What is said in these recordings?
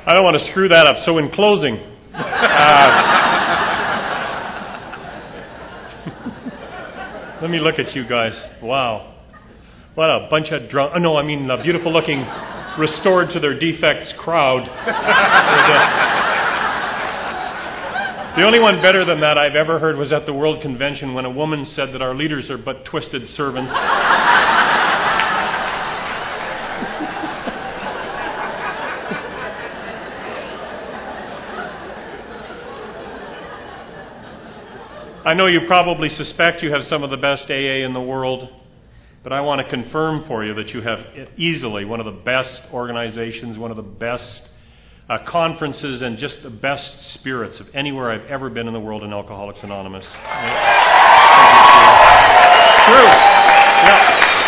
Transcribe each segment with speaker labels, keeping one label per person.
Speaker 1: I don't want to screw that up. So in closing, let me look at you guys. Wow. What a bunch of drunk... Oh, no, I mean a beautiful-looking, restored to their defects crowd. The only one better than that I've ever heard was at the World Convention when a woman said that our leaders are but twisted servants. I know you probably suspect you have some of the best AA in the world, but I want to confirm for you that you have easily one of the best organizations, one of the best conferences, and just the best spirits of anywhere I've ever been in the world in Alcoholics Anonymous. True. Yeah.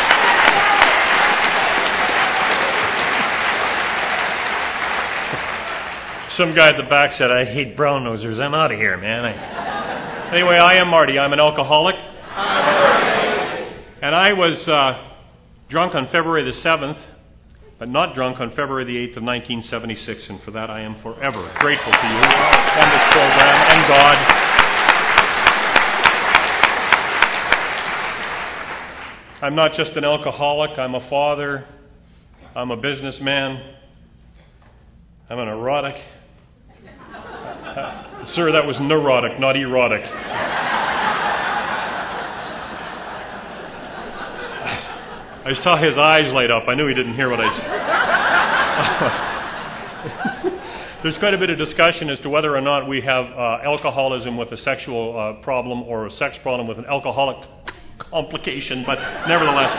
Speaker 1: Some guy at the back said, I hate brown nosers. I'm out of here, man. Anyway, I am Marty. I'm an alcoholic. And I was drunk on February the 7th, but not drunk on February the 8th of 1976. And for that, I am forever grateful to you and this program and God. I'm not just an alcoholic. I'm a father. I'm a businessman. I'm an erotic. Sir, that was neurotic, not erotic. I saw his eyes light up. I knew he didn't hear what I said. There's quite a bit of discussion as to whether or not we have alcoholism with a sexual problem or a sex problem with an alcoholic complication, but nevertheless.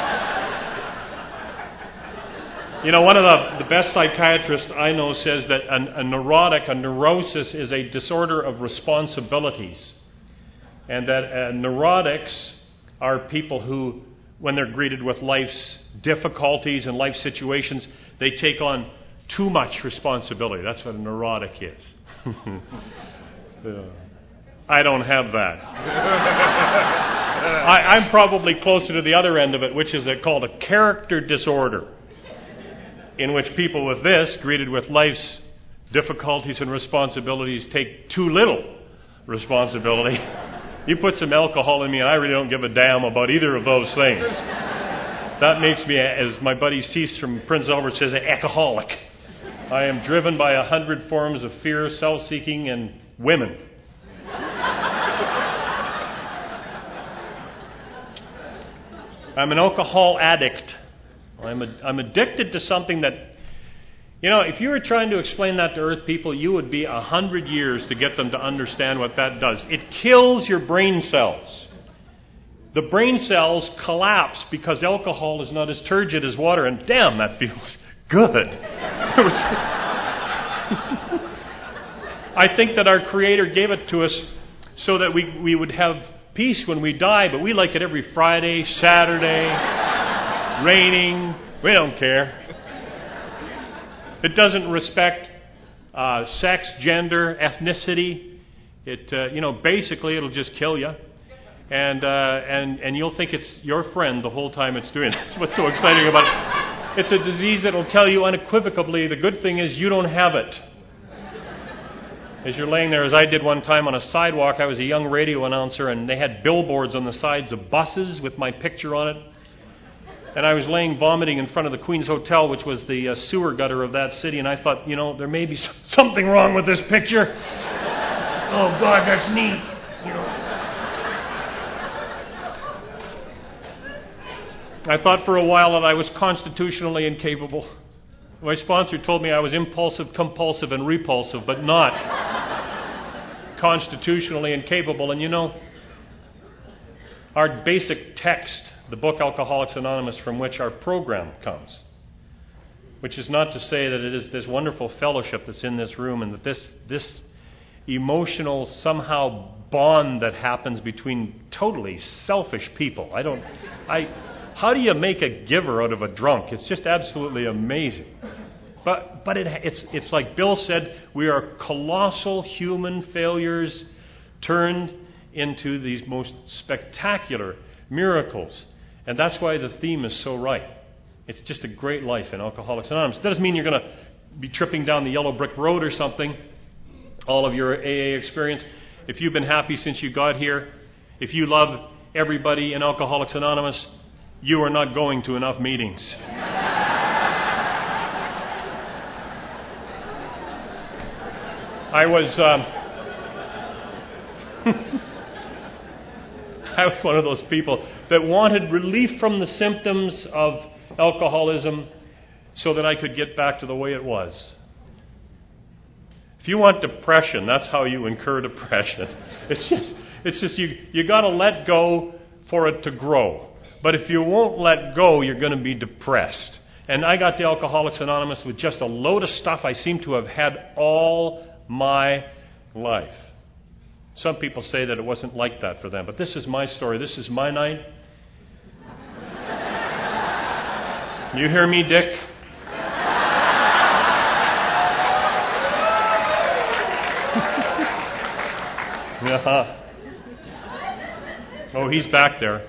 Speaker 1: You know, one of the best psychiatrists I know says that a neurosis is a disorder of responsibilities. And that neurotics are people who, when they're greeted with life's difficulties and life situations, they take on too much responsibility. That's what a neurotic is. I don't have that. I'm probably closer to the other end of it, which is called a character disorder, in which people with this, greeted with life's difficulties and responsibilities, take too little responsibility. You put some alcohol in me and I really don't give a damn about either of those things. That makes me, as my buddy Cease from Prince Albert says, an alcoholic. I am driven by 100 forms of fear, self-seeking, and women. I'm an alcohol addict. I'm addicted to something that, you know, if you were trying to explain that to Earth people, you would be 100 years to get them to understand what that does. It kills your brain cells. The brain cells collapse because alcohol is not as turgid as water, and damn, that feels good. I think that our Creator gave it to us so that we would have peace when we die, but we like it every Friday, Saturday, raining. We don't care. It doesn't respect sex, gender, ethnicity. It, basically it'll just kill you. And you'll think it's your friend the whole time it's doing it. That's what's so exciting about it. It's a disease that will tell you unequivocally the good thing is you don't have it. As you're laying there, as I did one time on a sidewalk, I was a young radio announcer, and they had billboards on the sides of buses with my picture on it. And I was laying vomiting in front of the Queen's Hotel, which was the sewer gutter of that city, and I thought, there may be something wrong with this picture. Oh, God, that's neat. I thought for a while that I was constitutionally incapable. My sponsor told me I was impulsive, compulsive, and repulsive, but not constitutionally incapable. And our basic text, the book Alcoholics Anonymous, from which our program comes, which is not to say that it is this wonderful fellowship that's in this room and that this emotional somehow bond that happens between totally selfish people. How do you make a giver out of a drunk? It's just absolutely amazing. But it's like Bill said, we are colossal human failures turned into these most spectacular miracles. And that's why the theme is so right. It's just a great life in Alcoholics Anonymous. It doesn't mean you're going to be tripping down the yellow brick road or something, all of your AA experience, if you've been happy since you got here, if you love everybody in Alcoholics Anonymous, you are not going to enough meetings. I was one of those people that wanted relief from the symptoms of alcoholism so that I could get back to the way it was. If you want depression, that's how you incur depression. It's just you got to let go for it to grow. But if you won't let go, you're going to be depressed. And I got to Alcoholics Anonymous with just a load of stuff I seem to have had all my life. Some people say that it wasn't like that for them, but this is my story. This is my night. You hear me, Dick? Uh-huh. Oh, he's back there.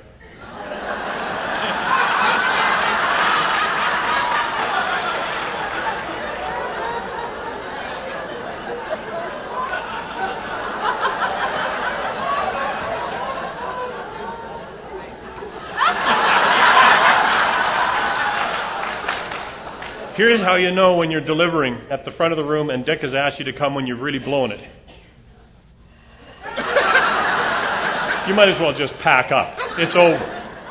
Speaker 1: Here's how you know when you're delivering at the front of the room and Dick has asked you to come when you've really blown it. You might as well just pack up. It's over.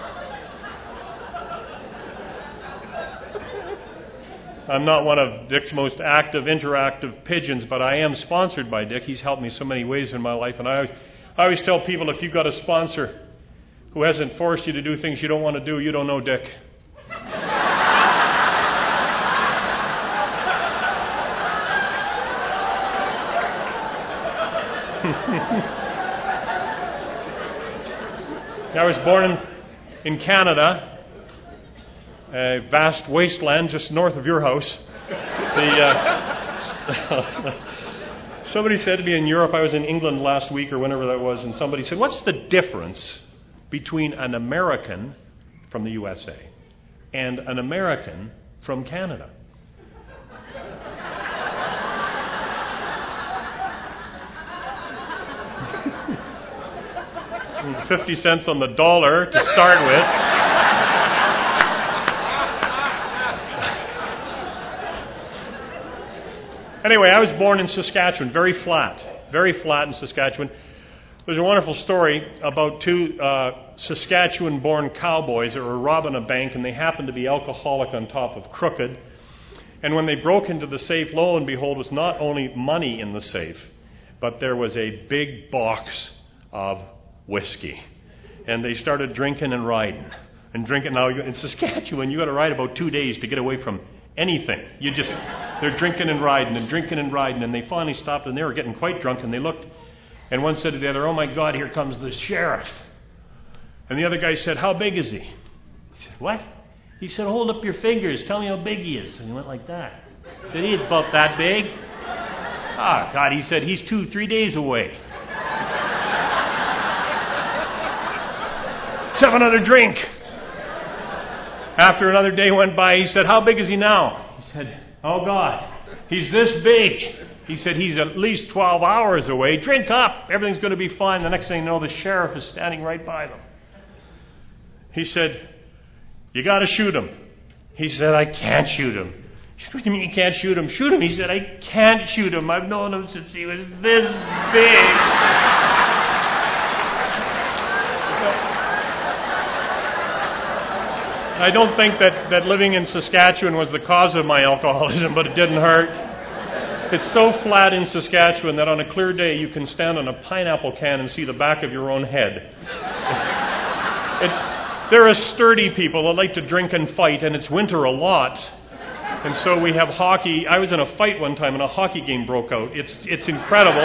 Speaker 1: I'm not one of Dick's most active, interactive pigeons, but I am sponsored by Dick. He's helped me so many ways in my life. And I always tell people, if you've got a sponsor who hasn't forced you to do things you don't want to do, you don't know Dick. I was born in Canada, a vast wasteland just north of your house. Somebody said to me in Europe, I was in England last week or whenever that was, and somebody said, what's the difference between an American from the USA and an American from Canada? 50 cents on the dollar to start with. Anyway, I was born in Saskatchewan, very flat in Saskatchewan. There's a wonderful story about two Saskatchewan-born cowboys that were robbing a bank, and they happened to be alcoholic on top of crooked. And when they broke into the safe, lo and behold, was not only money in the safe, but there was a big box of whiskey. And they started drinking and riding. And drinking. Now, in Saskatchewan, you got to ride about 2 days to get away from anything. They're drinking and riding, and they finally stopped, and they were getting quite drunk, and they looked, and one said to the other, oh my God, here comes the sheriff. And the other guy said, how big is he? He said, what? He said, hold up your fingers, tell me how big he is. And he went like that. He said, he's about that big. Ah, God, he said, he's 2-3 days away. Let's have another drink. After another day went by, he said, how big is he now? He said, oh God, he's this big. He said, he's at least 12 hours away. Drink up. Everything's going to be fine. The next thing you know, the sheriff is standing right by them. He said, you got to shoot him. He said, I can't shoot him. He said, what do you mean you can't shoot him? Shoot him. He said, I can't shoot him. I've known him since he was this big. I don't think that living in Saskatchewan was the cause of my alcoholism, but it didn't hurt. It's so flat in Saskatchewan that on a clear day you can stand on a pineapple can and see the back of your own head. There are sturdy people that like to drink and fight, and it's winter a lot. And so we have hockey. I was in a fight one time and a hockey game broke out. It's incredible.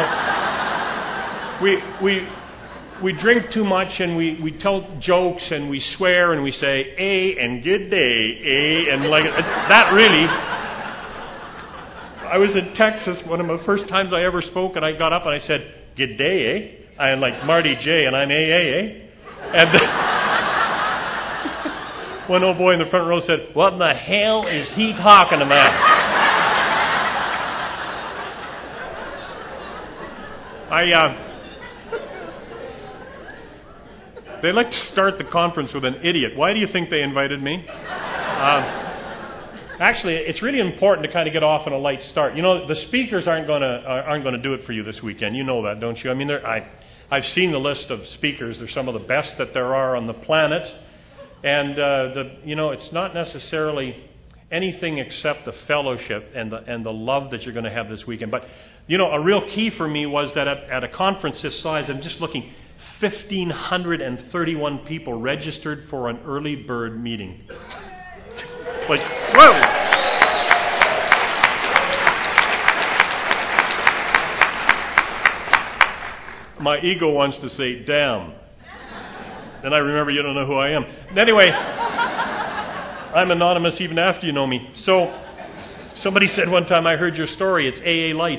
Speaker 1: We drink too much and we tell jokes and we swear and we say, and good day, and like that really. I was in Texas, one of the first times I ever spoke, and I got up and I said, good day, I'm like Marty J, and I'm And one old boy in the front row said, what in the hell is he talking about? They like to start the conference with an idiot. Why do you think they invited me? Actually, it's really important to kind of get off on a light start. You know, the speakers aren't going to do it for you this weekend. You know that, don't you? I mean, I've seen the list of speakers. They're some of the best that there are on the planet, and it's not necessarily anything except the fellowship and the love that you're going to have this weekend. But you know, a real key for me was that at a conference this size, I'm just looking, 1,531 people registered for an early bird meeting. Like, whoa! My ego wants to say, damn. Then I remember you don't know who I am. Anyway, I'm anonymous even after you know me. So, somebody said one time, I heard your story, it's AA Light.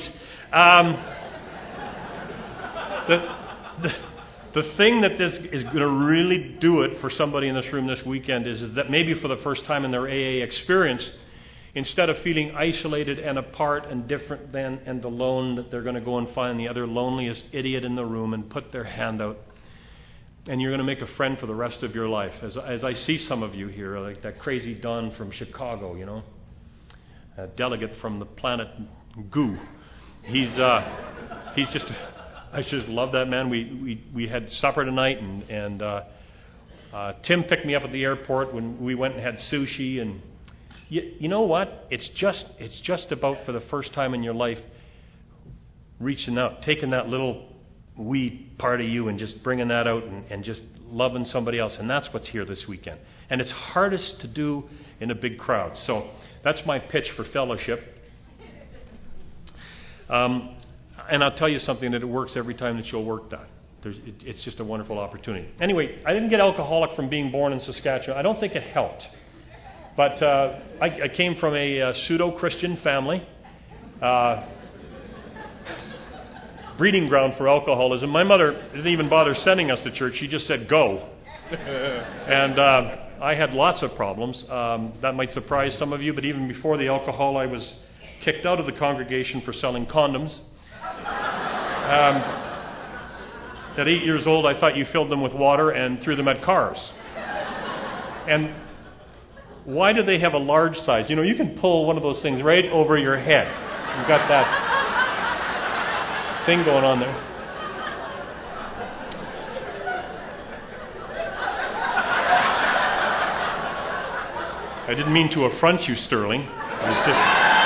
Speaker 1: The thing that this is going to really do it for somebody in this room this weekend is that maybe for the first time in their AA experience, instead of feeling isolated and apart and different than and alone, that they're going to go and find the other loneliest idiot in the room and put their hand out. And you're going to make a friend for the rest of your life. As I see some of you here, like that crazy Don from Chicago, you know, a delegate from the planet Goo. He's just... I just love that man. We had supper tonight, and Tim picked me up at the airport when we went and had sushi. And you know what? It's just about for the first time in your life reaching out, taking that little wee part of you and just bringing that out and just loving somebody else. And that's what's here this weekend. And it's hardest to do in a big crowd. So that's my pitch for fellowship. And I'll tell you something, that it works every time that you'll work that. It's just a wonderful opportunity. Anyway, I didn't get alcoholic from being born in Saskatchewan. I don't think it helped. But I came from a pseudo-Christian family. Breeding ground for alcoholism. My mother didn't even bother sending us to church. She just said, go. And I had lots of problems. That might surprise some of you, but even before the alcohol, I was kicked out of the congregation for selling condoms. At 8 years old, I thought you filled them with water and threw them at cars. And why do they have a large size? You know, you can pull one of those things right over your head. You've got that thing going on there. I didn't mean to affront you, Sterling. It was just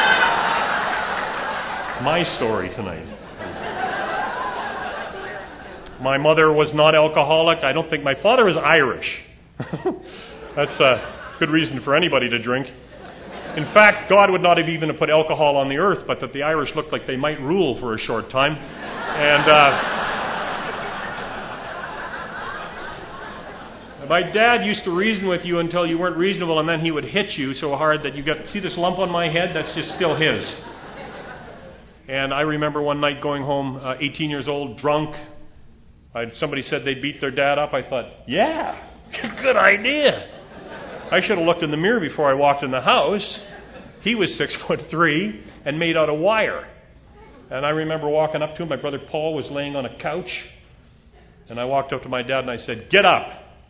Speaker 1: my story tonight. My mother was not alcoholic. I don't think my father was Irish. That's a good reason for anybody to drink. In fact, God would not have even put alcohol on the earth, but that the Irish looked like they might rule for a short time. And my dad used to reason with you until you weren't reasonable, and then he would hit you so hard that you got, see this lump on my head? That's just still his. And I remember one night going home, 18 years old, drunk. Somebody said they beat their dad up. I thought, yeah, good idea. I should have looked in the mirror before I walked in the house. He was 6'3" and made out of wire. And I remember walking up to him. My brother Paul was laying on a couch. And I walked up to my dad and I said, get up.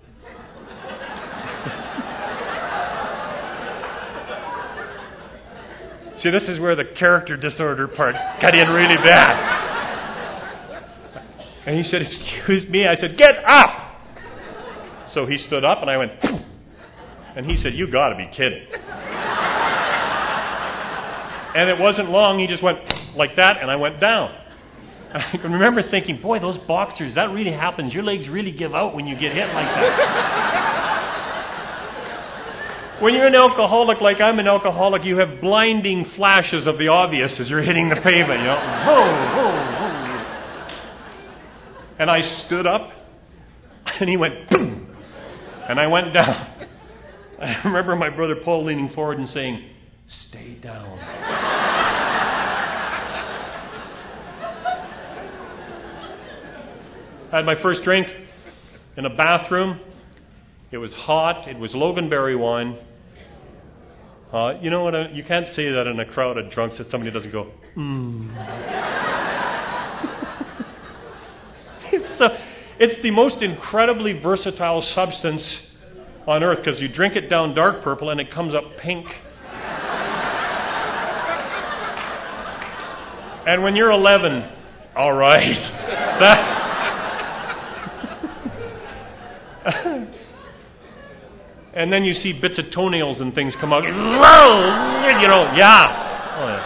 Speaker 1: See, this is where the character disorder part got in really bad. And he said, excuse me. I said, get up. So he stood up and I went, poof. And he said, you got to be kidding. And it wasn't long. He just went like that and I went down. And I can remember thinking, boy, those boxers, that really happens. Your legs really give out when you get hit like that. When you're an alcoholic like I'm an alcoholic, you have blinding flashes of the obvious as you're hitting the pavement. You know, whoa, whoa, whoa. And I stood up, and he went, boom, and I went down. I remember my brother Paul leaning forward and saying, stay down. I had my first drink in a bathroom. It was hot. It was Loganberry wine. You know what? You can't say that in a crowd of drunks that somebody doesn't go, it's the most incredibly versatile substance on earth, because you drink it down dark purple and it comes up pink. And when you're 11, all right. And then you see bits of toenails and things come out. Yeah. Oh, yeah.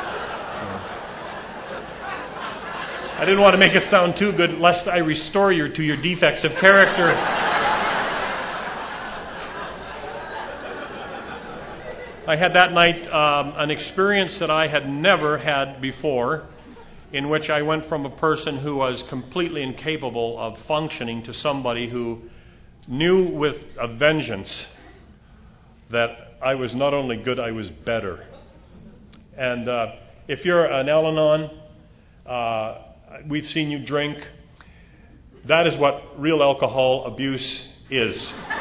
Speaker 1: I didn't want to make it sound too good, lest I restore you to your defects of character. I had that night an experience that I had never had before, in which I went from a person who was completely incapable of functioning to somebody who knew with a vengeance that I was not only good, I was better. And if you're an Al-Anon, we've seen you drink. That is what real alcohol abuse is.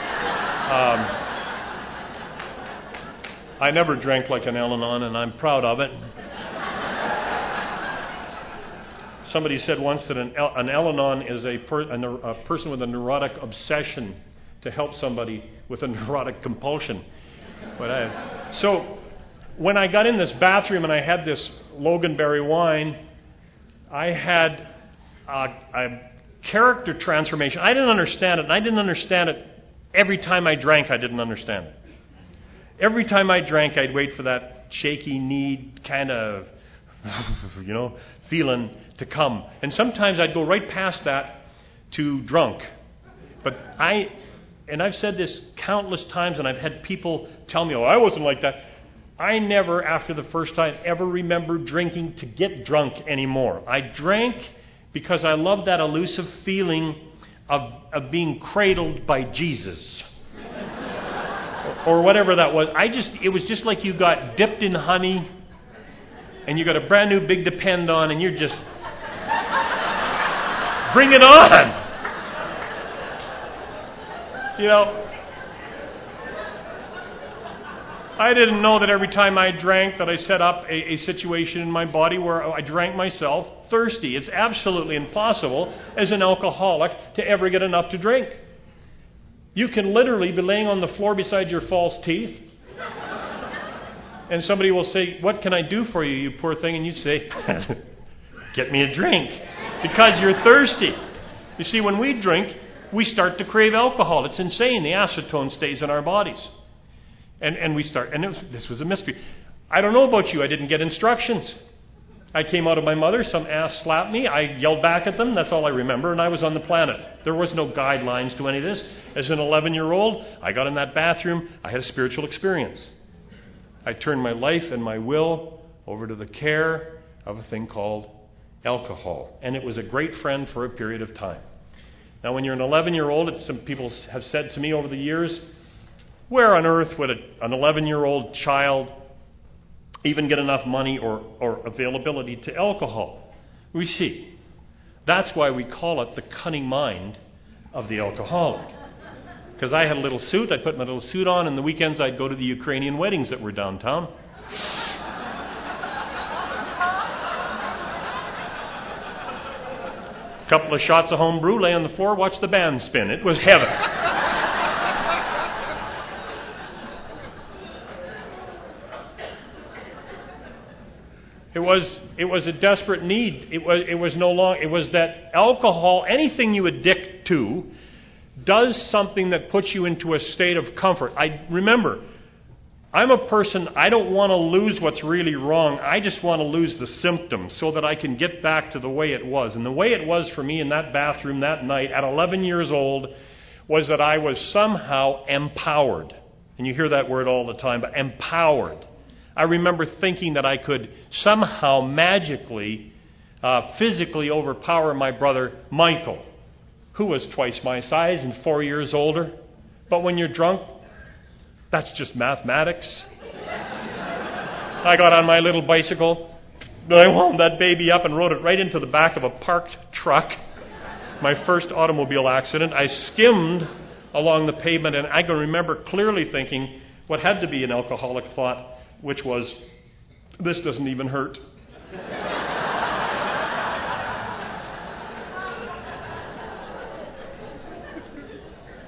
Speaker 1: I never drank like an Al-Anon, and I'm proud of it. Somebody said once that an Al-Anon is a person with a neurotic obsession to help somebody with a neurotic compulsion. So when I got in this bathroom and I had this Loganberry wine, I had a character transformation. I didn't understand it, and I didn't understand it every time I drank. I didn't understand it. Every time I drank, I'd wait for that shaky kneed kind of, feeling to come. And sometimes I'd go right past that to drunk. But I've said this countless times, and I've had people tell me, I wasn't like that. I never, after the first time, ever remembered drinking to get drunk anymore. I drank because I loved that elusive feeling of being cradled by Jesus. Or whatever that was. It was just like you got dipped in honey, and you got a brand new Big Depend on, and you're just, bring it on! I didn't know that every time I drank that I set up a situation in my body where I drank myself thirsty. It's absolutely impossible as an alcoholic to ever get enough to drink. You can literally be laying on the floor beside your false teeth, and somebody will say, "What can I do for you, you poor thing?" And you say, "Get me a drink," because you're thirsty. You see, when we drink, we start to crave alcohol. It's insane. The acetone stays in our bodies. And we start, and this was a mystery. I don't know about you, I didn't get instructions. I came out of my mother, some ass slapped me, I yelled back at them, that's all I remember, and I was on the planet. There was no guidelines to any of this. As an 11-year-old, I got in that bathroom, I had a spiritual experience. I turned my life and my will over to the care of a thing called alcohol. And it was a great friend for a period of time. Now, when you're an 11-year-old, some people have said to me over the years, where on earth would an 11-year-old child even get enough money or availability to alcohol? We see. That's why we call it the cunning mind of the alcoholic. Because I had a little suit, I'd put my little suit on, and the weekends I'd go to the Ukrainian weddings that were downtown. Couple of shots of home brew, lay on the floor, watch the band spin. It was heaven. It was a desperate need. It was that alcohol, anything you addict to, does something that puts you into a state of comfort. Remember, I'm a person, I don't want to lose what's really wrong. I just want to lose the symptoms so that I can get back to the way it was. And the way it was for me in that bathroom that night at 11 years old was that I was somehow empowered. And you hear that word all the time, but empowered. I remember thinking that I could somehow magically, physically overpower my brother Michael, who was twice my size and 4 years older. But when you're drunk, that's just mathematics. I got on my little bicycle, and I wound that baby up and rode it right into the back of a parked truck. My first automobile accident. I skimmed along the pavement, and I can remember clearly thinking what had to be an alcoholic thought, which was, this doesn't even hurt.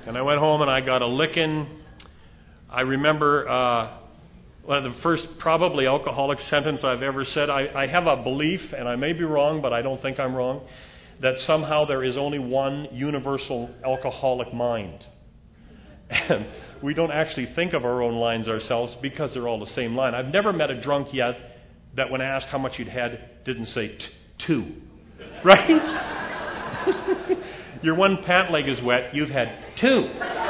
Speaker 1: And I went home and I got a licking. I remember one of the first probably alcoholic sentence I've ever said. I have a belief, and I may be wrong, but I don't think I'm wrong, that somehow there is only one universal alcoholic mind. And we don't actually think of our own lines ourselves because they're all the same line. I've never met a drunk yet that when asked how much he'd had, didn't say two. Right? Your one pant leg is wet, you've had two.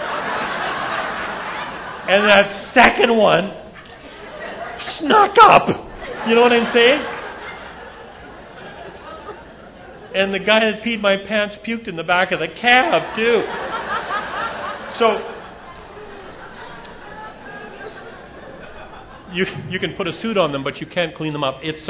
Speaker 1: And that second one snuck up. You know what I'm saying? And the guy that peed my pants puked in the back of the cab, too. So, you can put a suit on them, but you can't clean them up. It's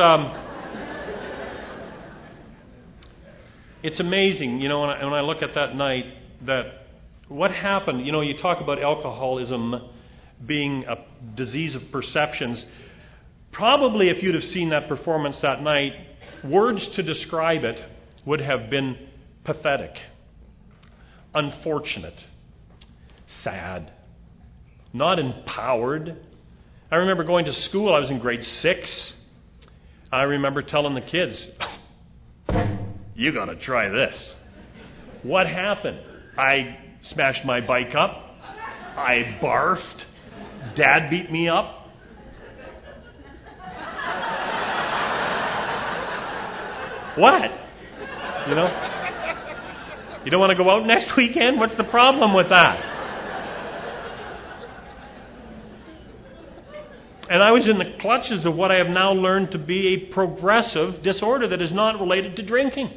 Speaker 1: amazing, you know, when I look at that night, that what happened, you know, you talk about alcoholism being a disease of perceptions. Probably if you'd have seen that performance that night, words to describe it would have been pathetic, unfortunate, sad, not empowered. I remember going to school. I was in grade 6. I remember telling the kids, you got to try this. What happened? I smashed my bike up. I barfed. Dad beat me up. What? You know? You don't want to go out next weekend? What's the problem with that? And I was in the clutches of what I have now learned to be a progressive disorder that is not related to drinking.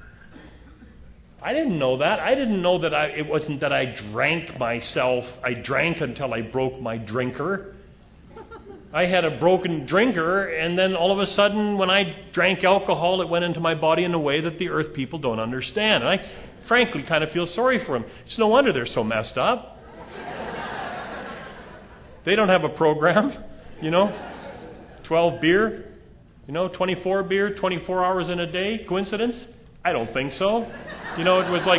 Speaker 1: I didn't know that. I didn't know that it wasn't that I drank myself. I drank until I broke my drinker. I had a broken drinker, and then all of a sudden, when I drank alcohol, it went into my body in a way that the earth people don't understand. And I, frankly, kind of feel sorry for them. It's no wonder they're so messed up. They don't have a program, you know. 12 beer, you know, 24 beer, 24 hours in a day. Coincidence? I don't think so. You know, it was like...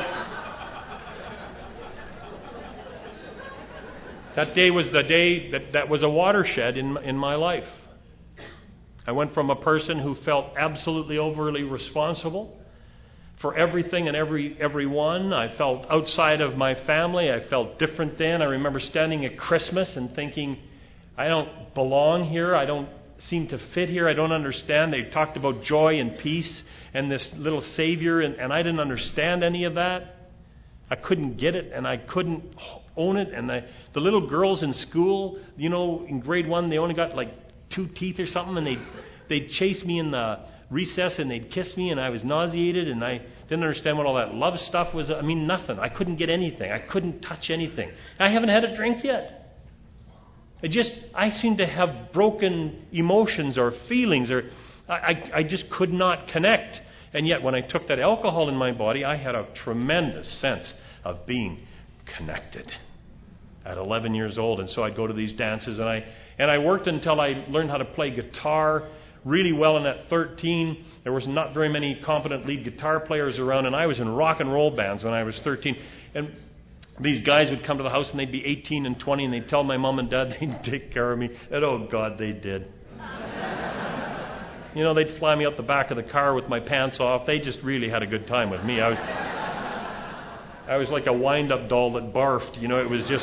Speaker 1: That day was the day that was a watershed in my life. I went from a person who felt absolutely overly responsible for everything and everyone. I felt outside of my family. I felt different then. I remember standing at Christmas and thinking, I don't belong here. I don't seem to fit here. I don't understand. They talked about joy and peace and this little Savior, and I didn't understand any of that. I couldn't get it, and I couldn't own it. And the little girls in school, you know, in grade 1, they only got like 2 teeth or something, and they'd chase me in the recess, and they'd kiss me, and I was nauseated, and I didn't understand what all that love stuff was. I mean, nothing. I couldn't get anything. I couldn't touch anything. I haven't had a drink yet. I seem to have broken emotions or feelings, or I just could not connect. And yet, when I took that alcohol in my body, I had a tremendous sense of being connected at 11 years old. And so I'd go to these dances, and I worked until I learned how to play guitar really well. And at 13, there was not very many competent lead guitar players around, and I was in rock and roll bands when I was 13. And these guys would come to the house, and they'd be 18 and 20, and they'd tell my mom and dad they'd take care of me. And oh, God, they did. You know, they'd fly me out the back of the car with my pants off. They just really had a good time with me. I was like a wind-up doll that barfed. You know, it was just...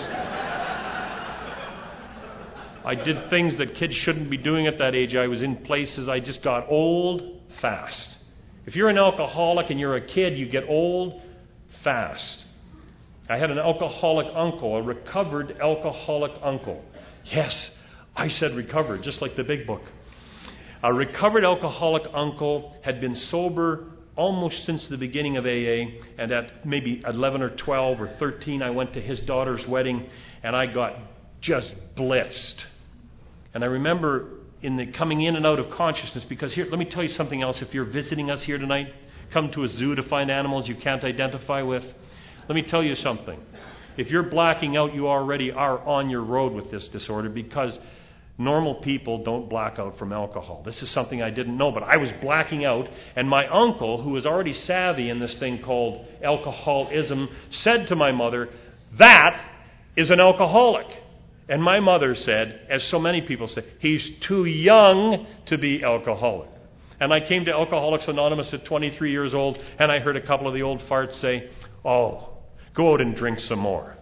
Speaker 1: I did things that kids shouldn't be doing at that age. I was in places. I just got old fast. If you're an alcoholic and you're a kid, you get old fast. I had an alcoholic uncle, a recovered alcoholic uncle. Yes, I said recovered, just like the big book. A recovered alcoholic uncle had been sober almost since the beginning of AA, and at maybe 11 or 12 or 13, I went to his daughter's wedding, and I got just blitzed. And I remember coming in and out of consciousness, because here, let me tell you something else. If you're visiting us here tonight, come to a zoo to find animals you can't identify with, let me tell you something. If you're blacking out, you already are on your road with this disorder, because normal people don't black out from alcohol. This is something I didn't know, but I was blacking out, and my uncle, who was already savvy in this thing called alcoholism, said to my mother, That is an alcoholic. And my mother said, as so many people say, he's too young to be alcoholic. And I came to Alcoholics Anonymous at 23 years old, and I heard a couple of the old farts say, oh, go out and drink some more.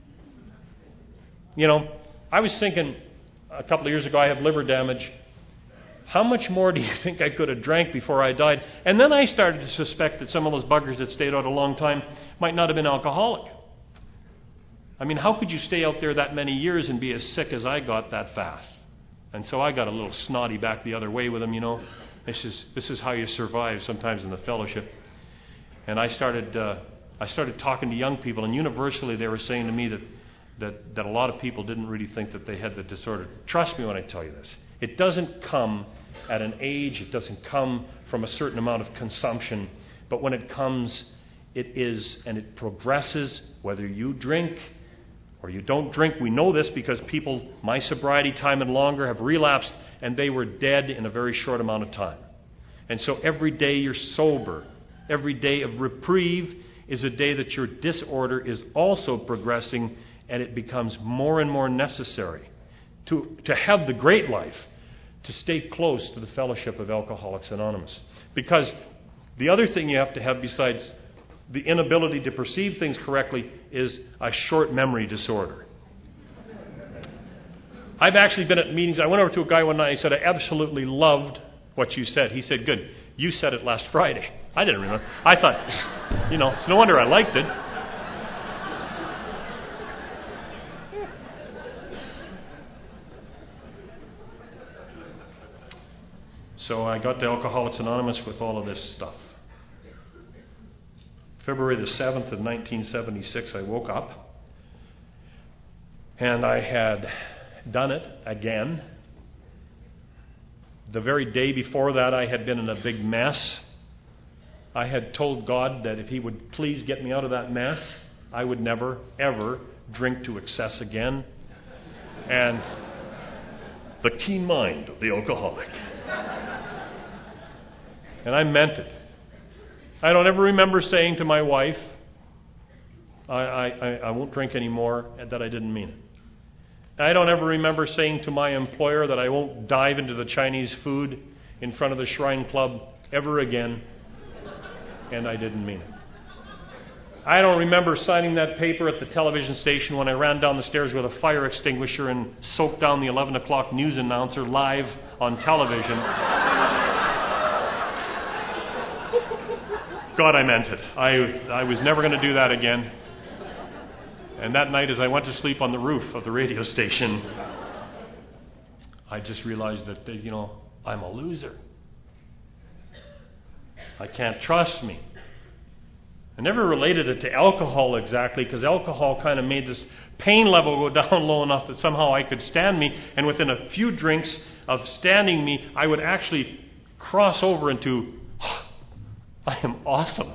Speaker 1: You know, I was thinking a couple of years ago, I have liver damage. How much more do you think I could have drank before I died? And then I started to suspect that some of those buggers that stayed out a long time might not have been alcoholic. I mean, how could you stay out there that many years and be as sick as I got that fast? And so I got a little snotty back the other way with them, you know. This is how you survive sometimes in the fellowship. And I started talking to young people, and universally they were saying to me that a lot of people didn't really think that they had the disorder. Trust me when I tell you this. It doesn't come at an age. It doesn't come from a certain amount of consumption. But when it comes, it is, and it progresses, whether you drink or you don't drink. We know this because people, my sobriety time and longer, have relapsed, and they were dead in a very short amount of time. And so every day you're sober, every day of reprieve is a day that your disorder is also progressing, and it becomes more and more necessary to have the great life, to stay close to the fellowship of Alcoholics Anonymous. Because the other thing you have to have besides the inability to perceive things correctly is a short memory disorder. I've actually been at meetings. I went over to a guy one night and I said, I absolutely loved what you said. He said, good. You said it last Friday. I didn't remember. I thought, you know, it's no wonder I liked it. So I got to Alcoholics Anonymous with all of this stuff. February the 7th of 1976, I woke up, and I had done it again. The very day before that, I had been in a big mess. I had told God that if He would please get me out of that mess, I would never, ever drink to excess again. And the keen mind of the alcoholic. And I meant it. I don't ever remember saying to my wife, I won't drink anymore, and that I didn't mean it. I don't ever remember saying to my employer that I won't dive into the Chinese food in front of the Shrine Club ever again, and I didn't mean it. I don't remember signing that paper at the television station when I ran down the stairs with a fire extinguisher and soaked down the 11 o'clock news announcer live on television. God, I meant it. I was never going to do that again. And that night, as I went to sleep on the roof of the radio station, I just realized that, you know, I'm a loser. I can't trust me. I never related it to alcohol exactly, because alcohol kind of made this pain level go down low enough that somehow I could stand me, and within a few drinks of standing me, I would actually cross over into, I am awesome.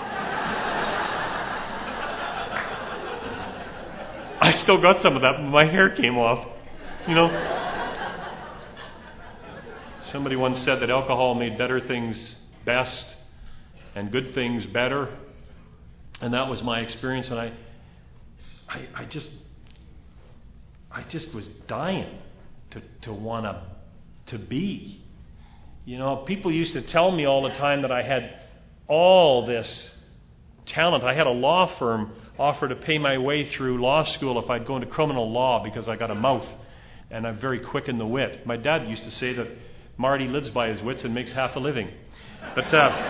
Speaker 1: I still got some of that, but my hair came off. You know? Somebody once said that alcohol made better things best and good things better. And that was my experience, and I just was dying to want to be. You know, people used to tell me all the time that I had all this talent. I had a law firm offer to pay my way through law school if I'd go into criminal law because I got a mouth and I'm very quick in the wit. My dad used to say that Marty lives by his wits and makes half a living. But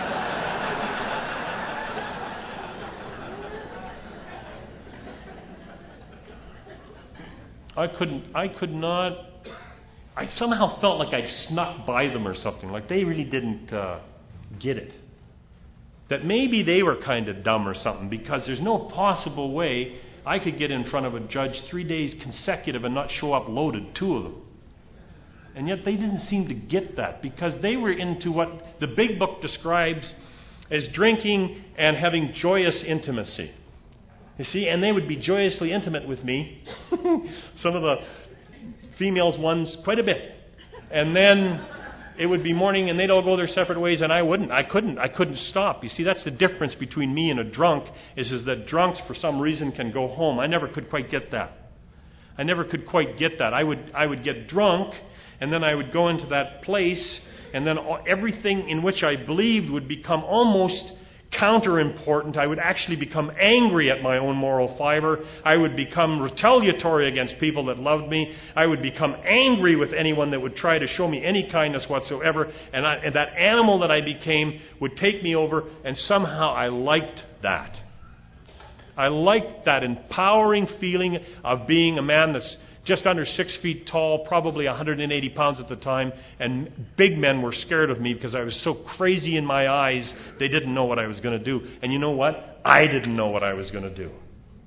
Speaker 1: I somehow felt like I'd snuck by them or something, like they really didn't get it. That maybe they were kind of dumb or something, because there's no possible way I could get in front of a judge 3 days consecutive and not show up loaded, 2 of them. And yet they didn't seem to get that, because they were into what the big book describes as drinking and having joyous intimacy. You see, and they would be joyously intimate with me. Some of the females ones quite a bit. And then it would be morning and they'd all go their separate ways and I wouldn't. I couldn't stop. You see, that's the difference between me and a drunk is that drunks for some reason can go home. I never could quite get that. I would get drunk and then I would go into that place and then everything in which I believed would become almost counter-important. I would actually become angry at my own moral fiber. I would become retaliatory against people that loved me. I would become angry with anyone that would try to show me any kindness whatsoever. And that animal that I became would take me over, and somehow I liked that. I liked that empowering feeling of being a man that's just under 6 feet tall, probably 180 pounds at the time, and big men were scared of me because I was so crazy in my eyes, they didn't know what I was going to do. And you know what? I didn't know what I was going to do.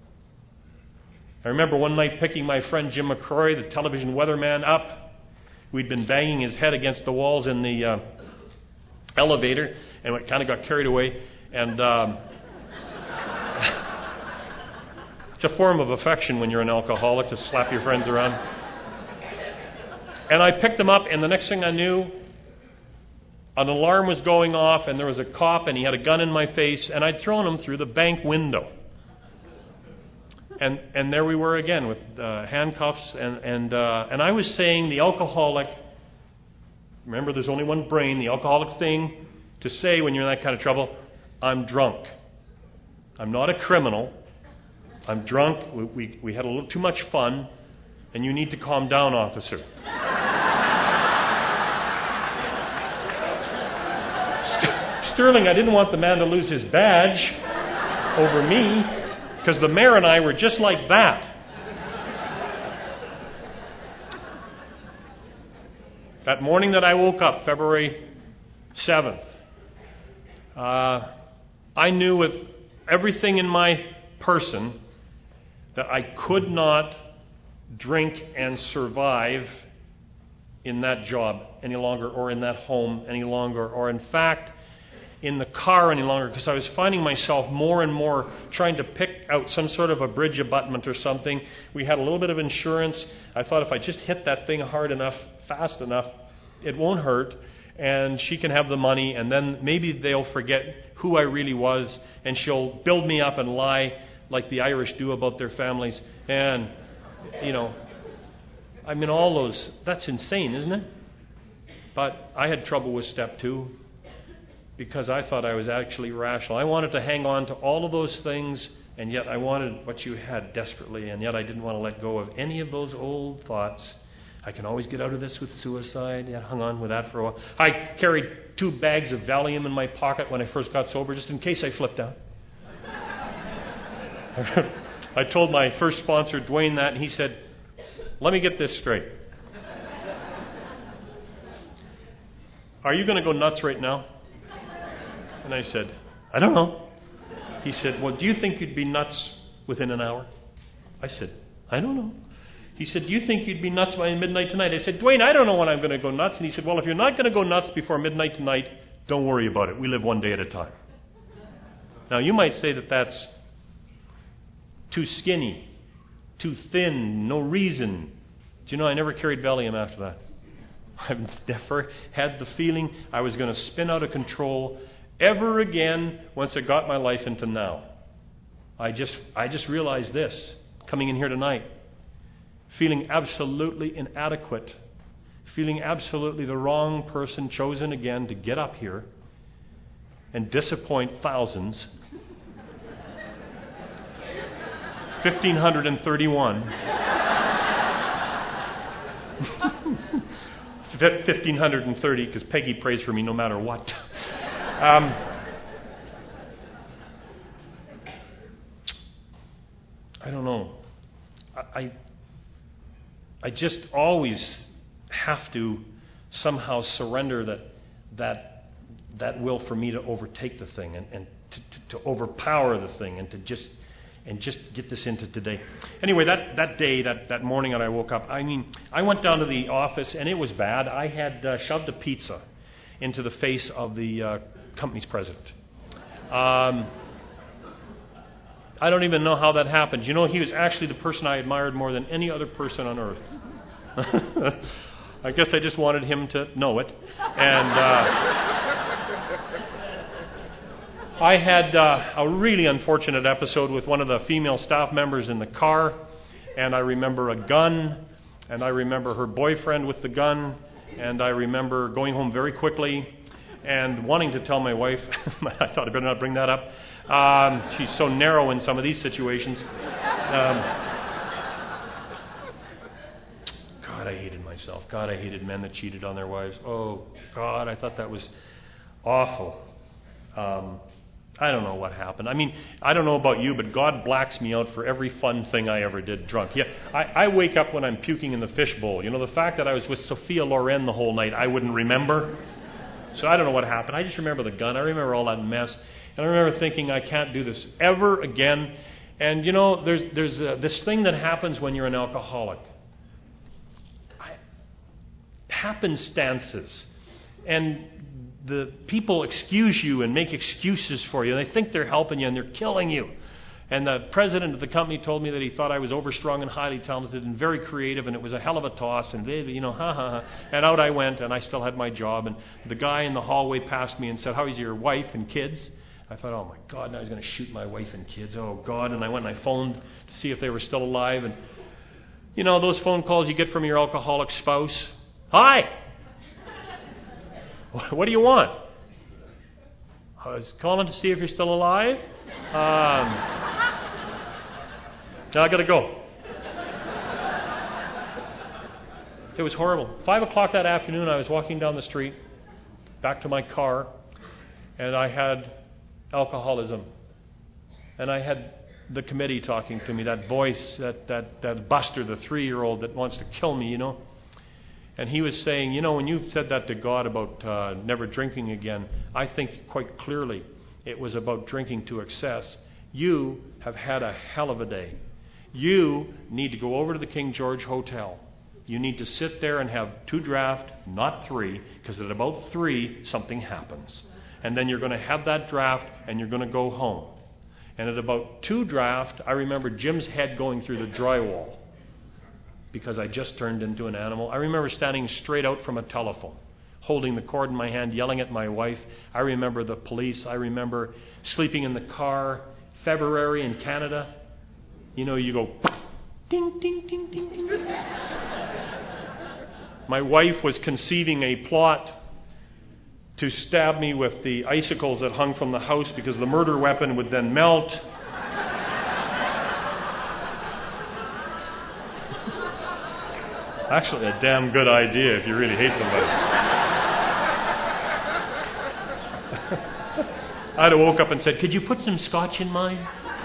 Speaker 1: I remember one night picking my friend Jim McCrory, the television weatherman, up. We'd been banging his head against the walls in the elevator, and it kind of got carried away, and it's a form of affection when you're an alcoholic to slap your friends around. And I picked him up, and the next thing I knew, an alarm was going off, and there was a cop, and he had a gun in my face, and I'd thrown him through the bank window. And there we were again with handcuffs, and I was saying the alcoholic, remember there's only one brain, the alcoholic thing to say when you're in that kind of trouble, I'm drunk. I'm not a criminal. I'm drunk, we had a little too much fun, and you need to calm down, officer. Sterling, I didn't want the man to lose his badge over me, because the mayor and I were just like that. That morning that I woke up, February 7th, I knew with everything in my person that I could not drink and survive in that job any longer, or in that home any longer, or in fact in the car any longer, because I was finding myself more and more trying to pick out some sort of a bridge abutment or something. We had a little bit of insurance. I thought if I just hit that thing hard enough, fast enough, it won't hurt, and she can have the money, and then maybe they'll forget who I really was, and she'll build me up and lie like the Irish do about their families. And, all those, that's insane, isn't it? But I had trouble with step 2 because I thought I was actually rational. I wanted to hang on to all of those things, and yet I wanted what you had desperately, and yet I didn't want to let go of any of those old thoughts. I can always get out of this with suicide. I hung on with that for a while. I carried 2 bags of Valium in my pocket when I first got sober, just in case I flipped out. I told my first sponsor, Dwayne, that, and he said, let me get this straight. Are you going to go nuts right now? And I said, I don't know. He said, well, do you think you'd be nuts within an hour? I said, I don't know. He said, do you think you'd be nuts by midnight tonight? I said, Dwayne, I don't know when I'm going to go nuts. And he said, well, if you're not going to go nuts before midnight tonight, don't worry about it. We live one day at a time. Now, you might say that that's too skinny, too thin, no reason. Do you know, I never carried Valium after that. I've never had the feeling I was going to spin out of control ever again once I got my life into now. I just realized this, coming in here tonight, feeling absolutely inadequate, feeling absolutely the wrong person chosen again to get up here and disappoint thousands. 1,531. 1,530, because Peggy prays for me no matter what. I don't know. I just always have to somehow surrender that will for me to overtake the thing and to overpower the thing and just get this into today. Anyway, that day, that morning that I woke up, I went down to the office and it was bad. I had shoved a pizza into the face of the company's president. I don't even know how that happened. You know, he was actually the person I admired more than any other person on earth. I guess I just wanted him to know it. And I had a really unfortunate episode with one of the female staff members in the car, and I remember a gun, and I remember her boyfriend with the gun, and I remember going home very quickly and wanting to tell my wife. I thought I better not bring that up. She's so narrow in some of these situations. God, I hated myself. God, I hated men that cheated on their wives. Oh, God, I thought that was awful. I don't know what happened. I mean, I don't know about you, but God blacks me out for every fun thing I ever did drunk. Yeah, I wake up when I'm puking in the fishbowl. You know, the fact that I was with Sophia Loren the whole night, I wouldn't remember. So I don't know what happened. I just remember the gun. I remember all that mess. And I remember thinking, I can't do this ever again. And, you know, there's this thing that happens when you're an alcoholic. Happenstances. And the people excuse you and make excuses for you. They think they're helping you and they're killing you. And the president of the company told me that he thought I was overstrung and highly talented and very creative, and it was a hell of a toss, and they, you know, ha ha ha. And out I went, and I still had my job. And the guy in the hallway passed me and said, "How is your wife and kids?" I thought, oh my God, now he's going to shoot my wife and kids. Oh God. And I went and I phoned to see if they were still alive. And you know, those phone calls you get from your alcoholic spouse. "Hi. What do you want?" "I was calling to see if you're still alive. Now I got to go." It was horrible. 5 o'clock that afternoon, I was walking down the street, back to my car, and I had alcoholism. And I had the committee talking to me, that voice, that Buster, the 3-year-old that wants to kill me, you know. And he was saying, you know, when you said that to God about never drinking again, I think quite clearly it was about drinking to excess. You have had a hell of a day. You need to go over to the King George Hotel. You need to sit there and have 2 draft, not 3, because at about 3, something happens. And then you're going to have that draft and you're going to go home. And at about 2 draft, I remember Jim's head going through the drywall because I just turned into an animal. I remember standing straight out from a telephone, holding the cord in my hand, yelling at my wife. I remember the police. I remember sleeping in the car. February in Canada. You know, you go, ding, ding, ding, ding, ding. My wife was conceiving a plot to stab me with the icicles that hung from the house because the murder weapon would then melt. Actually, a damn good idea if you really hate somebody. I'd have woke up and said, "Could you put some scotch in mine?"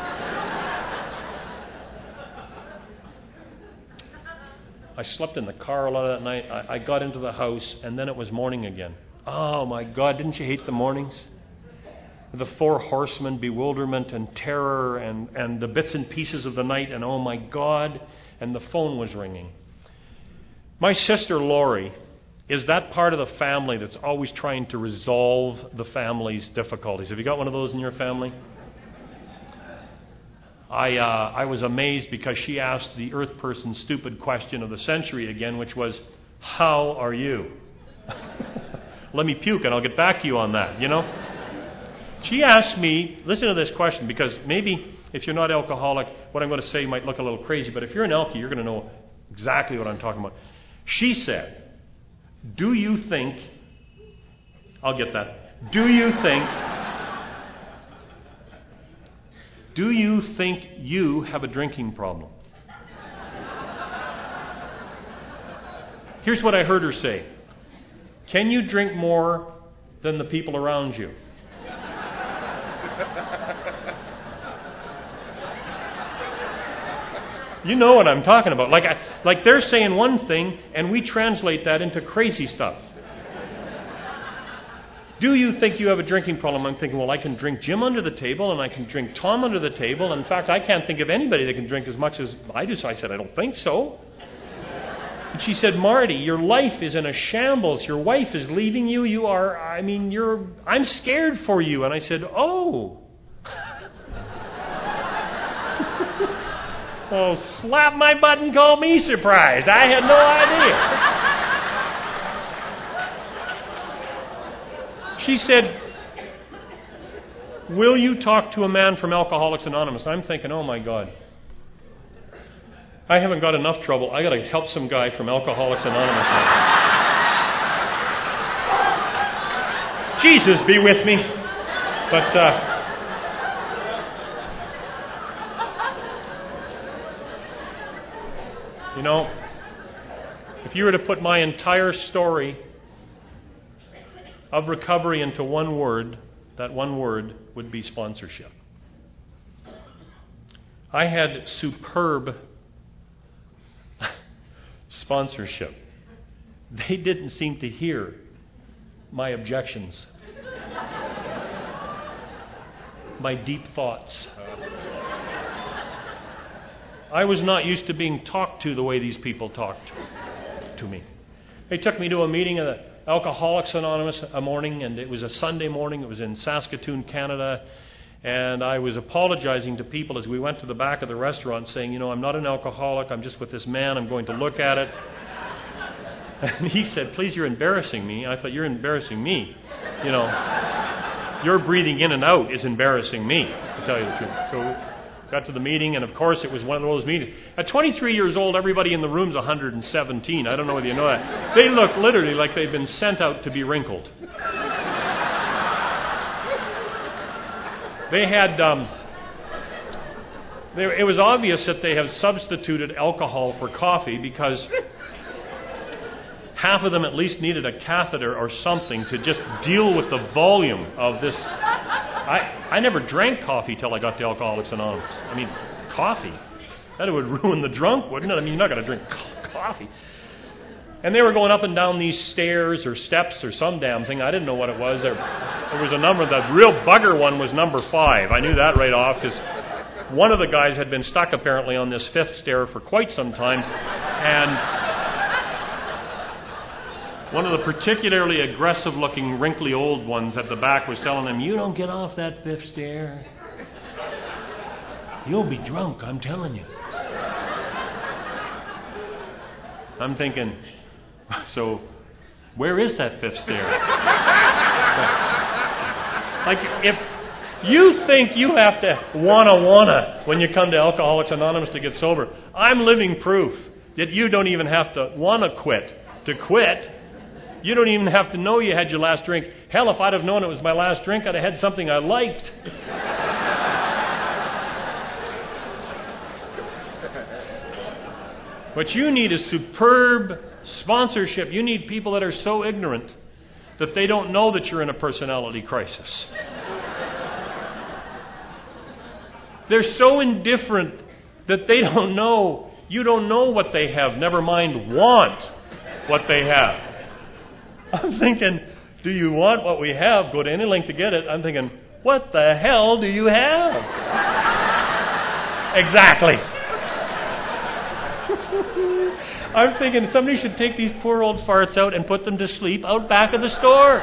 Speaker 1: I slept in the car a lot of that night. I got into the house, and then it was morning again. Oh my God, didn't you hate the mornings? The 4 horsemen, bewilderment and terror and the bits and pieces of the night, and oh my God, and the phone was ringing. My sister Lori is that part of the family that's always trying to resolve the family's difficulties. Have you got one of those in your family? I was amazed because she asked the earth person's stupid question of the century again, which was, "How are you?" Let me puke and I'll get back to you on that, you know. She asked me, listen to this question, because maybe if you're not alcoholic, what I'm going to say might look a little crazy, but if you're an alkie, you're going to know exactly what I'm talking about. She said, "Do you think," I'll get that, "do you think you have a drinking problem?" Here's what I heard her say. "Can you drink more than the people around you?" You know what I'm talking about. Like they're saying one thing, and we translate that into crazy stuff. "Do you think you have a drinking problem?" I'm thinking, well, I can drink Jim under the table, and I can drink Tom under the table. In fact, I can't think of anybody that can drink as much as I do. So I said, "I don't think so." And she said, "Marty, your life is in a shambles. Your wife is leaving you. I'm scared for you." And I said, "Oh." Oh, slap my butt and call me surprised. I had no idea. She said, will you talk to a man from Alcoholics Anonymous? I'm thinking, oh my God. I haven't got enough trouble. I got to help some guy from Alcoholics Anonymous now. Jesus be with me. But, you know, if you were to put my entire story of recovery into one word, that one word would be sponsorship. I had superb sponsorship. They didn't seem to hear my objections, my deep thoughts. I was not used to being talked to the way these people talked to me. They took me to a meeting of the Alcoholics Anonymous a morning, and it was a Sunday morning. It was in Saskatoon, Canada. And I was apologizing to people as we went to the back of the restaurant saying, I'm not an alcoholic. I'm just with this man. I'm going to look at it. And he said, please, you're embarrassing me. I thought, you're embarrassing me. Your breathing in and out is embarrassing me, to tell you the truth. So got to the meeting, and of course it was one of those meetings. At 23 years old, everybody in the room's 117. I don't know whether you know that. They look literally like they've been sent out to be wrinkled. They had, it was obvious that they have substituted alcohol for coffee because half of them at least needed a catheter or something to just deal with the volume of this. I never drank coffee till I got to Alcoholics Anonymous. I mean, coffee. That would ruin the drunk, wouldn't it? I mean, you're not going to drink coffee. And they were going up and down these stairs or steps or some damn thing. I didn't know what it was. There was a number. The real bugger one was number 5. I knew that right off because one of the guys had been stuck apparently on this 5th stair for quite some time. And one of the particularly aggressive-looking, wrinkly old ones at the back was telling him, you don't get off that 5th stair, you'll be drunk, I'm telling you. I'm thinking, so where is that 5th stair? Like, if you think you have to wanna when you come to Alcoholics Anonymous to get sober, I'm living proof that you don't even have to wanna quit to quit. You don't even have to know you had your last drink. Hell, if I'd have known it was my last drink, I'd have had something I liked. What you need is superb sponsorship. You need people that are so ignorant that they don't know that you're in a personality crisis. They're so indifferent that they don't know. You don't know what they have, never mind want what they have. I'm thinking, do you want what we have? Go to any length to get it. I'm thinking, what the hell do you have? Exactly. I'm thinking somebody should take these poor old farts out and put them to sleep out back of the store.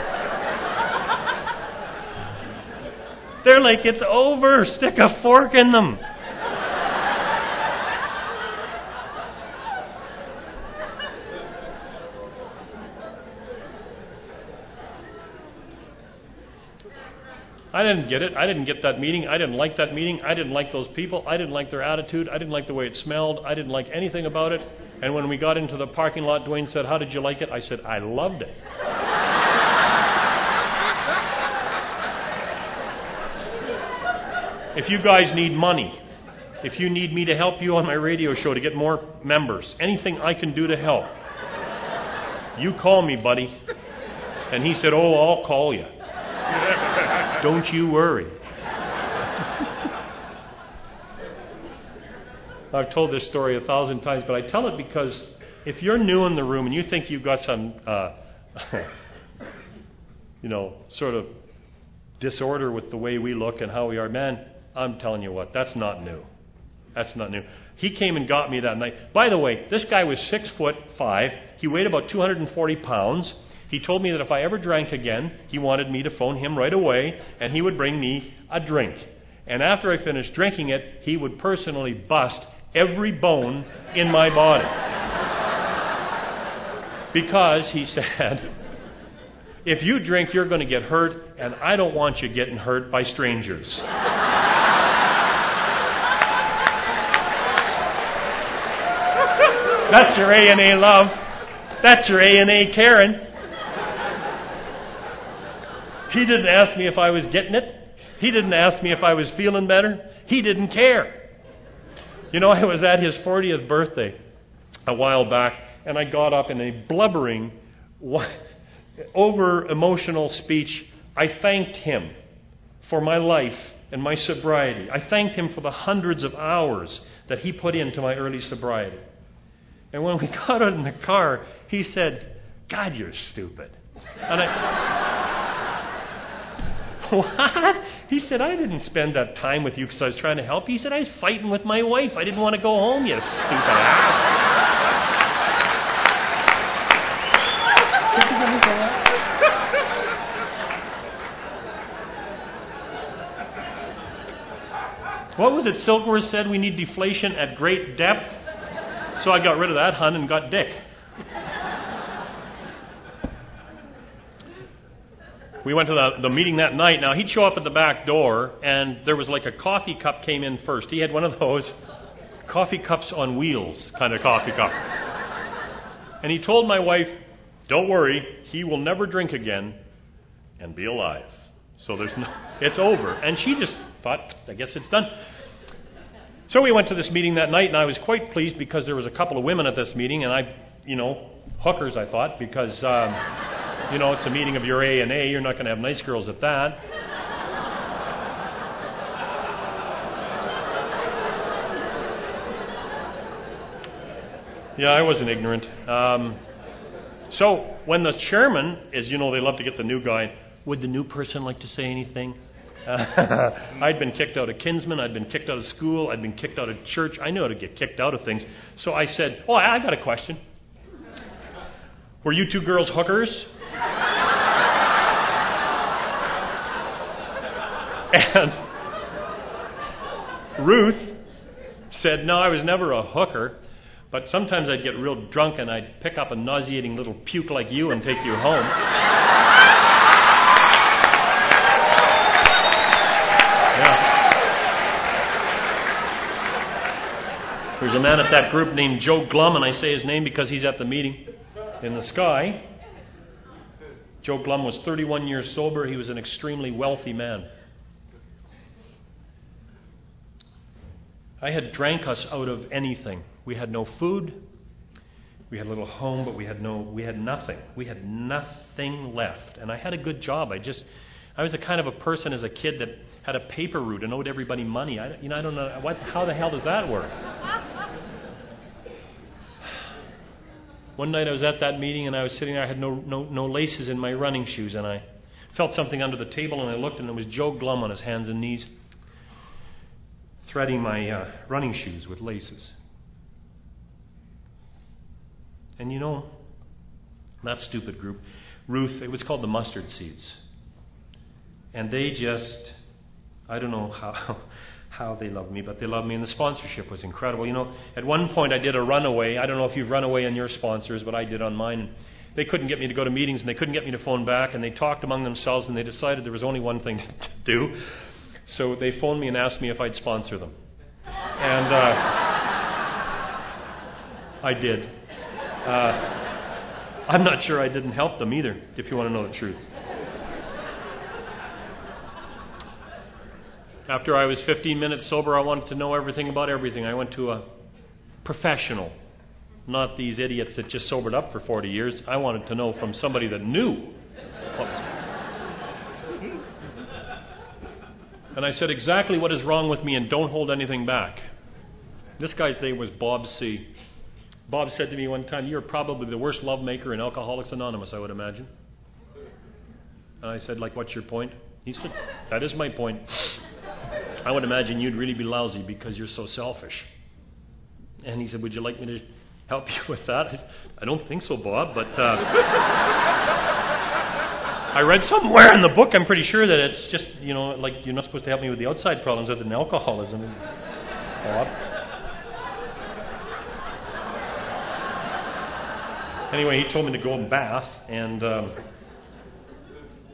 Speaker 1: They're like, it's over. Stick a fork in them. I didn't get it. I didn't get that meeting. I didn't like that meeting. I didn't like those people. I didn't like their attitude. I didn't like the way it smelled. I didn't like anything about it. And when we got into the parking lot, Dwayne said, how did you like it? I said, I loved it. If you guys need money, if you need me to help you on my radio show to get more members, anything I can do to help, you call me, buddy. And he said, oh, I'll call you. Don't you worry. I've told this story 1,000 times, but I tell it because if you're new in the room and you think you've got some, sort of disorder with the way we look and how we are, man, I'm telling you what, that's not new. That's not new. He came and got me that night. By the way, this guy was 6'5". He weighed about 240 pounds. He told me that if I ever drank again, he wanted me to phone him right away, and he would bring me a drink. And after I finished drinking it, he would personally bust every bone in my body. Because, he said, If you drink, you're going to get hurt, and I don't want you getting hurt by strangers. That's your A&A love. That's your A&A Karen. He didn't ask me if I was getting it. He didn't ask me if I was feeling better. He didn't care. You know, I was at his 40th birthday a while back, and I got up in a blubbering, over-emotional speech. I thanked him for my life and my sobriety. I thanked him for the hundreds of hours that he put into my early sobriety. And when we got out in the car, he said, "God, you're stupid." And what? He said, "I didn't spend that time with you because I was trying to help." He said, "I was fighting with my wife. I didn't want to go home, you stupid ass." What was it Silkworth said? We need deflation at great depth. So I got rid of that hun and got Dick. We went to the meeting that night. Now, he'd show up at the back door, and there was like a coffee cup came in first. He had one of those coffee cups on wheels kind of coffee cup. And he told my wife, "Don't worry, he will never drink again and be alive. So it's over." And she just thought, I guess it's done. So we went to this meeting that night, and I was quite pleased because there was a couple of women at this meeting, and hookers, I thought, because, it's a meeting of your A&A. You're not going to have nice girls at that. Yeah, I wasn't ignorant. So when the chairman, as you know, they love to get the new guy, would the new person like to say anything? I'd been kicked out of Kinsman. I'd been kicked out of school. I'd been kicked out of church. I knew how to get kicked out of things. So I said, I got a question. Were you two girls hookers? And Ruth said, "No, I was never a hooker, but sometimes I'd get real drunk and I'd pick up a nauseating little puke like you and take you home." There's a man at that group named Joe Glum, and I say his name because he's at the meeting in the sky. Joe Glum was 31 years sober. He was an extremely wealthy man. I had drank us out of anything. We had no food. We had a little home, but we had nothing. We had nothing left. And I had a good job. I was the kind of a person as a kid that had a paper route and owed everybody money. I don't know how the hell does that work? One night I was at that meeting and I was sitting there. I had no laces in my running shoes, and I felt something under the table, and I looked, and it was Joe Glum on his hands and knees, threading my running shoes with laces. And that stupid group, Ruth, it was called the Mustard Seeds. And they just, I don't know how they loved me, but they loved me, and the sponsorship was incredible. At one point I did a runaway. I don't know if you've run away on your sponsors, but I did on mine. They couldn't get me to go to meetings, and they couldn't get me to phone back, and they talked among themselves, and they decided there was only one thing to do. So they phoned me and asked me if I'd sponsor them. And I did. I'm not sure I didn't help them either, if you want to know the truth. After I was 15 minutes sober, I wanted to know everything about everything. I went to a professional, not these idiots that just sobered up for 40 years. I wanted to know from somebody that knew what was. And I said exactly what is wrong with me and don't hold anything back. This guy's name was Bob C. Bob said to me one time, "You're probably the worst love maker in Alcoholics Anonymous, I would imagine." And I said, "What's your point?" He said, "That is my point. I would imagine you'd really be lousy because you're so selfish." And he said, "Would you like me to help you with that?" I said, "I don't think so, Bob, but I read somewhere in the book, I'm pretty sure that it's just, you're not supposed to help me with the outside problems other than alcoholism, Bob." Anyway, he told me to go and bath, and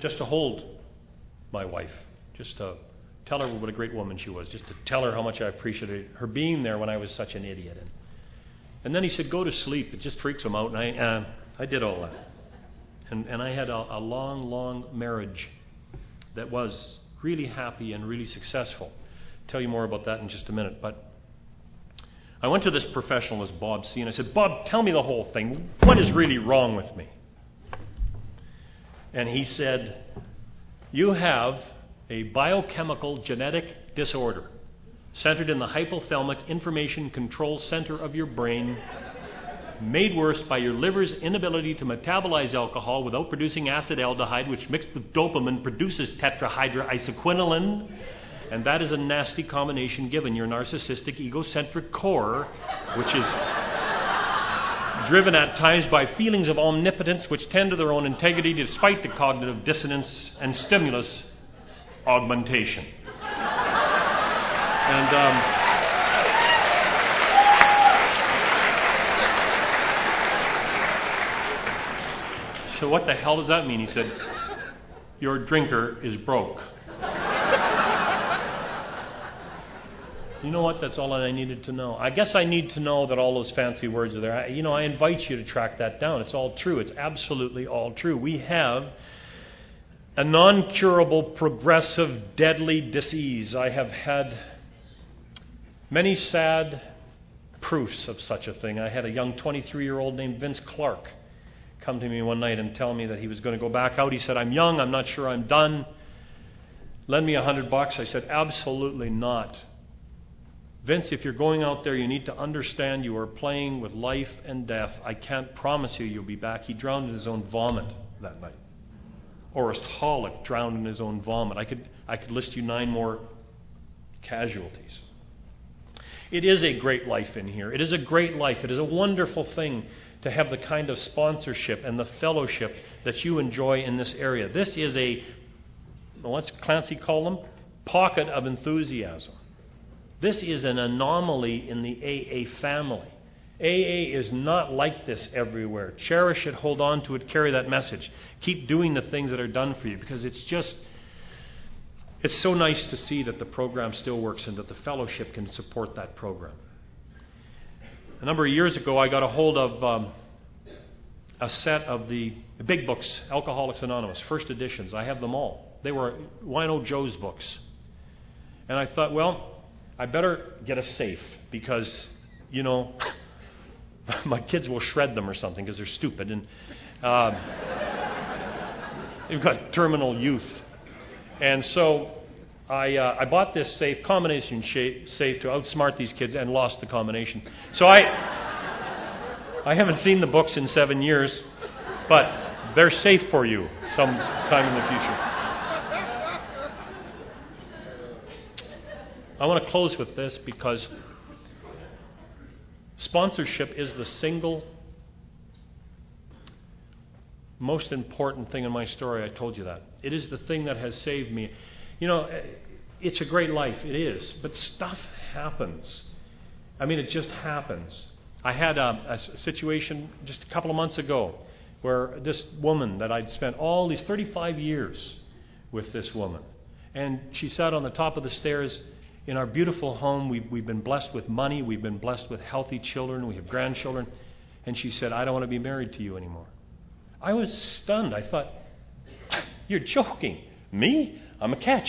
Speaker 1: just to hold my wife, just to tell her what a great woman she was, just to tell her how much I appreciated her being there when I was such an idiot. And then he said, go to sleep. It just freaks him out. And I did all that. And I had a long, long marriage that was really happy and really successful. I'll tell you more about that in just a minute. But I went to this professional, this Bob C., and I said, Bob, tell me the whole thing. What is really wrong with me? And he said, you have a biochemical genetic disorder centered in the hypothalamic information control center of your brain, made worse by your liver's inability to metabolize alcohol without producing acetaldehyde, which mixed with dopamine produces tetrahydroisoquinoline. And that is a nasty combination given your narcissistic, egocentric core, which is driven at times by feelings of omnipotence which tend to their own integrity despite the cognitive dissonance and stimulus augmentation. And so what the hell does that mean? He said, your drinker is broke. You know what? That's all I needed to know. I guess I need to know that all those fancy words are there. I invite you to track that down. It's all true. It's absolutely all true. We have a non-curable, progressive, deadly disease. I have had many sad proofs of such a thing. I had a young 23-year-old named Vince Clark come to me one night and tell me that he was going to go back out. He said, I'm young. I'm not sure I'm done. Lend me $100. I said, absolutely not. Vince, if you're going out there, you need to understand you are playing with life and death. I can't promise you you'll be back. He drowned in his own vomit that night. Orest Hollick drowned in his own vomit. I could list you 9 more casualties. It is a great life in here. It is a great life. It is a wonderful thing to have the kind of sponsorship and the fellowship that you enjoy in this area. This is a, what's Clancy call them? Pocket of enthusiasm. This is an anomaly in the AA family. AA is not like this everywhere. Cherish it, hold on to it, carry that message. Keep doing the things that are done for you, because it's so nice to see that the program still works and that the fellowship can support that program. A number of years ago, I got a hold of a set of the big books, Alcoholics Anonymous, first editions. I have them all. They were Wino Joe's books. And I thought, well, I better get a safe because, my kids will shred them or something because they're stupid. And they've got terminal youth. And so I bought this safe, combination safe, to outsmart these kids and lost the combination. So I haven't seen the books in 7 years, but they're safe for you sometime in the future. I want to close with this because sponsorship is the single most important thing in my story. I told you that. It is the thing that has saved me. It's a great life. It is. But stuff happens. It just happens. I had a situation just a couple of months ago where this woman that I'd spent all these 35 years with this woman. And she sat on the top of the stairs in our beautiful home. We've been blessed with money. We've been blessed with healthy children. We have grandchildren. And she said, I don't want to be married to you anymore. I was stunned. I thought, you're joking. Me? I'm a catch.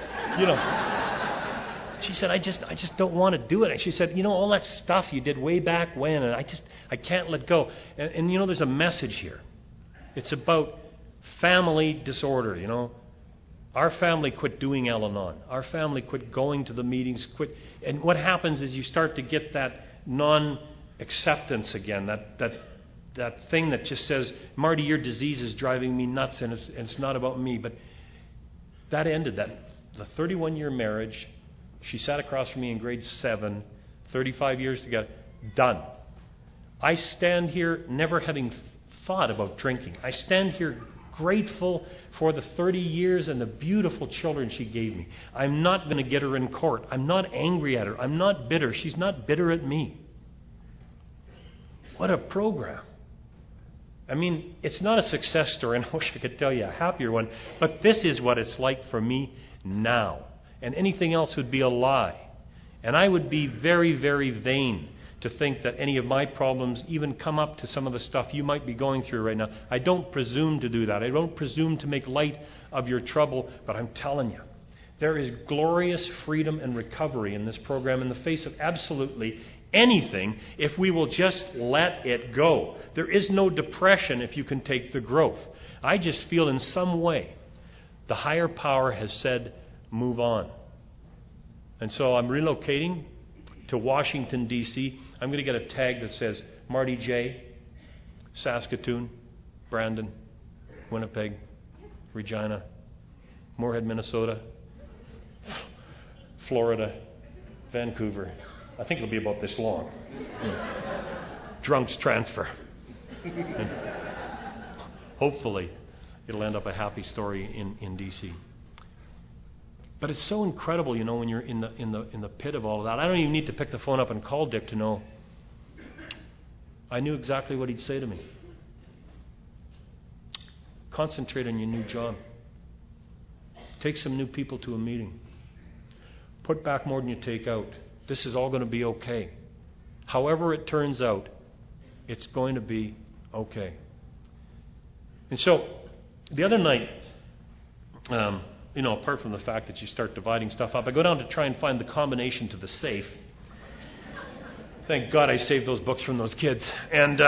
Speaker 1: She said, I just don't want to do it. And she said, all that stuff you did way back when, and I can't let go. And there's a message here. It's about family disorder, Our family quit doing Al-Anon. Our family quit going to the meetings, and what happens is you start to get that non-acceptance again, that thing that just says, Marty, your disease is driving me nuts, and it's not about me. But that ended that. The 31-year marriage, she sat across from me in grade 7, 35 years together, done. I stand here never having thought about drinking. I stand here grateful for the 30 years and the beautiful children she gave me. I'm not going to get her in court. I'm not angry at her. I'm not bitter. She's not bitter at me. What a program. I mean, it's not a success story, and I wish I could tell you a happier one, but this is what it's like for me now. And anything else would be a lie. And I would be very, very vain to think that any of my problems even come up to some of the stuff you might be going through right now. I don't presume to do that. I don't presume to make light of your trouble, but I'm telling you, there is glorious freedom and recovery in this program in the face of absolutely anything if we will just let it go. There is no depression if you can take the growth. I just feel in some way the higher power has said, move on. And so I'm relocating to Washington, D.C. I'm going to get a tag that says Marty J., Saskatoon, Brandon, Winnipeg, Regina, Moorhead, Minnesota, Florida, Vancouver. I think it'll be about this long. Drunks transfer. And hopefully it'll end up a happy story in D.C. But it's so incredible, when you're in the pit of all of that. I don't even need to pick the phone up and call Dick to know. I knew exactly what he'd say to me. Concentrate on your new job. Take some new people to a meeting. Put back more than you take out. This is all going to be okay. However it turns out, it's going to be okay. And so, the other night, apart from the fact that you start dividing stuff up, I go down to try and find the combination to the safe. Thank God I saved those books from those kids. And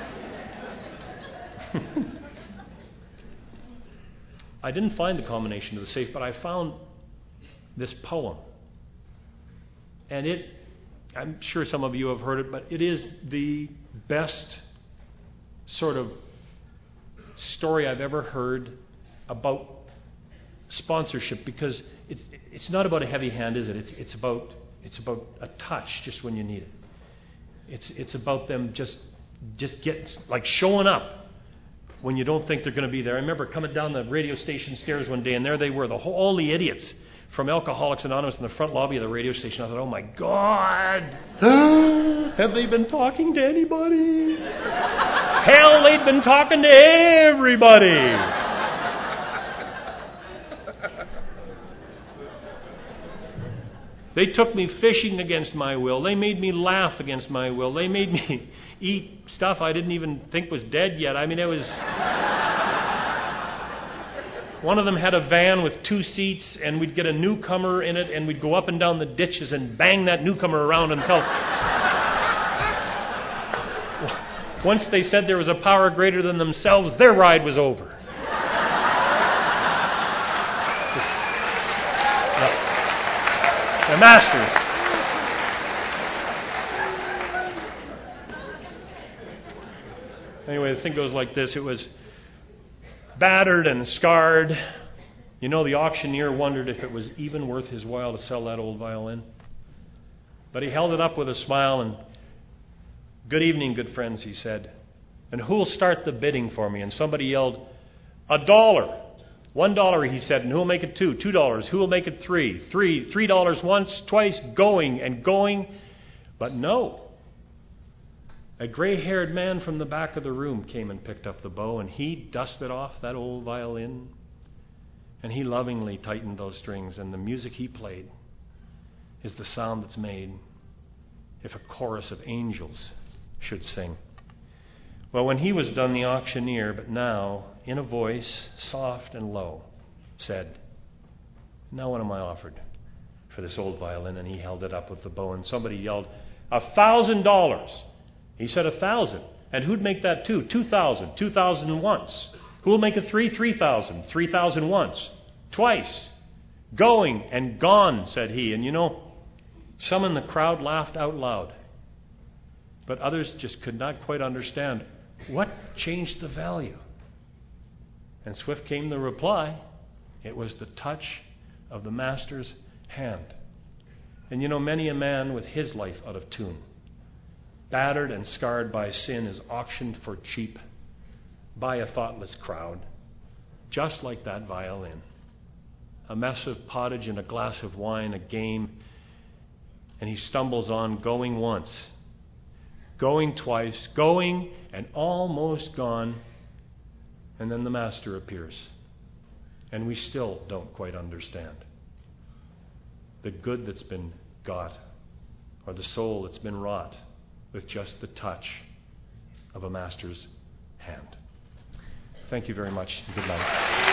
Speaker 1: I didn't find the combination to the safe, but I found this poem. And I'm sure some of you have heard it, but it is the best sort of story I've ever heard about sponsorship, because it's not about a heavy hand, is it? It's about a touch just when you need it. It's about them just getting, like, showing up when you don't think they're going to be there. I remember coming down the radio station stairs one day, and there they were, all the idiots from Alcoholics Anonymous in the front lobby of the radio station. I thought, oh my God, have they been talking to anybody? Hell, they'd been talking to everybody. They took me fishing against my will. They made me laugh against my will. They made me eat stuff I didn't even think was dead yet. I mean, it was... One of them had a van with 2 seats, and we'd get a newcomer in it, and we'd go up and down the ditches and bang that newcomer around until... Once they said there was a power greater than themselves, their ride was over. The Masters. Anyway, the thing goes like this. It was battered and scarred. The auctioneer wondered if it was even worth his while to sell that old violin. But he held it up with a smile and, "Good evening, good friends," he said. "And who'll start the bidding for me?" And somebody yelled, $1. $1, he said. "And who'll make it $2? $2. Who'll make it $3? $3 once, twice, going and going." But no. A gray-haired man from the back of the room came and picked up the bow, and he dusted off that old violin, and he lovingly tightened those strings, and the music he played is the sound that's made if a chorus of angels should sing. Well, when he was done, the auctioneer, but now, in a voice soft and low, said, "Now what am I offered for this old violin?" And he held it up with the bow, and somebody yelled, $1,000. He said 1,000. And who'd make that 2? 2,000. 2,000 once. Who'll make it 3? 3,000. 3,000 once. Twice. Going and gone, said he. And some in the crowd laughed out loud. But others just could not quite understand what changed the value. And swift came the reply. It was the touch of the Master's hand. And many a man with his life out of tune, battered and scarred by sin, is auctioned for cheap by a thoughtless crowd, just like that violin. A mess of pottage and a glass of wine, a game, and he stumbles on, going once, going twice, going and almost gone, And then the Master appears. And we still don't quite understand the good that's been got, or the soul that's been wrought with just the touch of a Master's hand. Thank you very much. Good night.